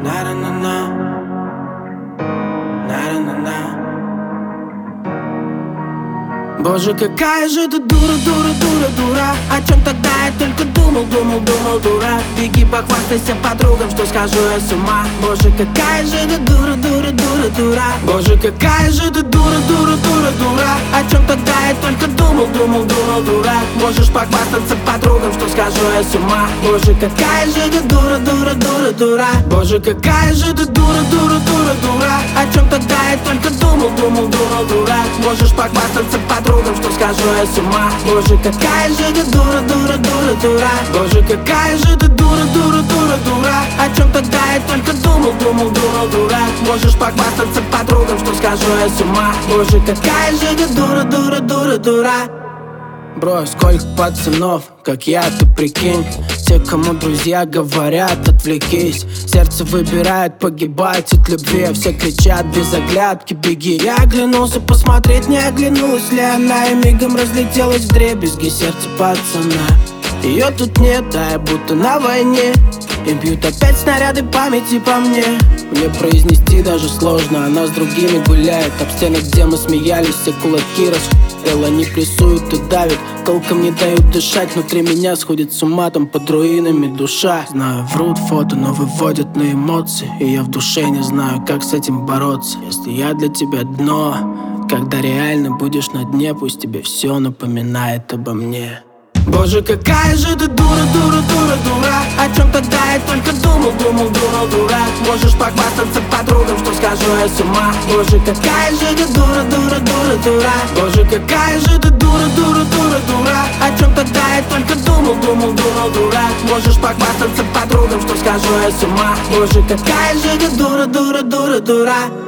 На-на-на-на, на-на-на-на. Боже, какая же ты дура, дура, дура, дура. О чем тогда я только думал, думал, думал, дура. Беги, похвастайся подругам, что скажу я с ума. Боже, какая же ты дура, дура, дура, дура. Боже, какая же ты дура, дура, дура, дура. О чем тогда я только думал, думал, думал, дура. Можешь похвастаться подругам, что скажу я с ума. Боже, какая же ты дура, дура, дура, дура. Боже, какая же ты дура, дура, дура, дура. О чем тогда я только думал, думал, думал, дура. Можешь похвастаться подругам, что скажу я с ума. Боже, какая же ты дура, дура, дура, дура. Боже, какая же ты дура, дура, дура, дура. О чем тогда я только думал, думал, думал, дура. Можешь похвастаться подругам, что скажу я с ума. Боже, какая же ты дура, дура, дура, дура. Бро, сколько пацанов, как я, ты прикинь. Те, кому друзья говорят, отвлекись. Сердце выбирает погибать от любви. Все кричат без оглядки, беги. Я оглянулся посмотреть, не оглянулась ли она. И мигом разлетелась вдребезги сердце пацана. Ее тут нет, а я будто на войне. И бьют опять снаряды памяти по мне. Мне произнести даже сложно, она с другими гуляет. Об стенах, где мы смеялись, все кулаки расхуял. Они прессуют и давят, толком не дают дышать. Внутри меня сходит с ума, там под руинами душа. Знаю, врут фото, но выводят на эмоции. И я в душе не знаю, как с этим бороться. Если я для тебя дно, когда реально будешь на дне, пусть тебе все напоминает обо мне. Боже, какая же ты дура, дура, дура, дура. О чем тогда я только думал, думал, думал, дура. Можешь похвастаться подругам, что скажу я с ума. Боже, какая же ты дура, дура, дура, дура. Боже, какая же ты дура, дура, дура, дура. О чем тогда я только думал, думал, думал, дура. Можешь похвастаться подругам, что скажу я с ума. Боже, какая же ты дура, дура, дура, дура.